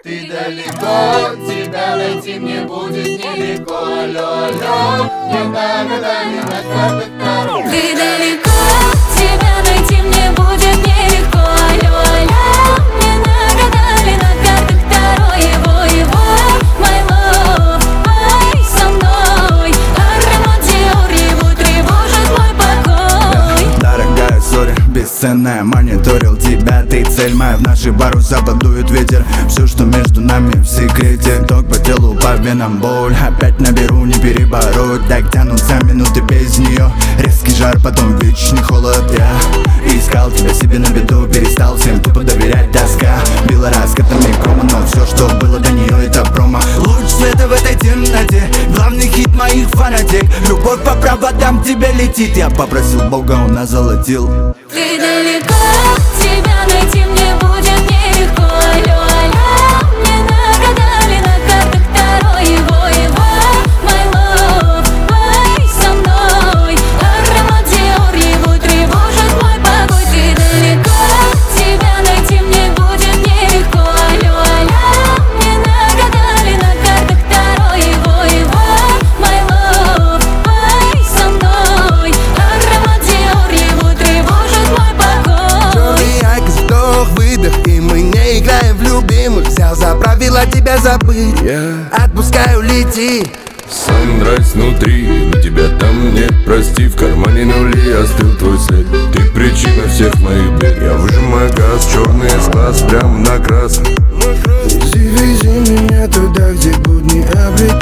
Ты далеко, тебя найти мне будет нелегко. Алло, алло, не на года, не на картах дорог. Ты далеко, тебя найти мне будет нелегко. Алло, алло, не на года, не на картах второй. Его, my love, пой со мной. Аромат Dior, его тревожит мой покой. Дорогая, сори, бесценная, мониторил тебя. Ты цель моя, в наши паруса подует ветер. Все, что между нами в секрете. Ток по телу, по венам боль. Опять наберу, не перебороть. Так тянутся минуты без нее. Резкий жар, потом вечный холод. Я искал тебя себе на виду. Перестал всем тупо доверять, тоска била раскатами грома. Но все, что было до нее, это промо. Луч света в этой темноте, главный хит моих фанатек. Любовь по проводам тебе летит. Я попросил Бога, он нас золотил. Ты далеко, тебя найти мне будет нелегко. Алло, алло, не на года, не на картах второй. Его, my love, пой со мной. Аромат Dior, его тревожит мой покой. Ты далеко, тебя найти мне будет нелегко. Алло, алло, не на года, не на картах второй. Его, my love, пой со мной. Аромат Dior, его тревожит мой покой. Черный айкос, вдох, выдох, и мы не играем в любимых. Взял за правило тебя забыть, отпускаю, лети. Санрайз внутри, но тебя там нет, прости. В кармане нули, остыл твой след. Ты причина всех моих бед. Я выжимаю газ, черный из глаз, прям на красный. Вези меня туда, где будни обретают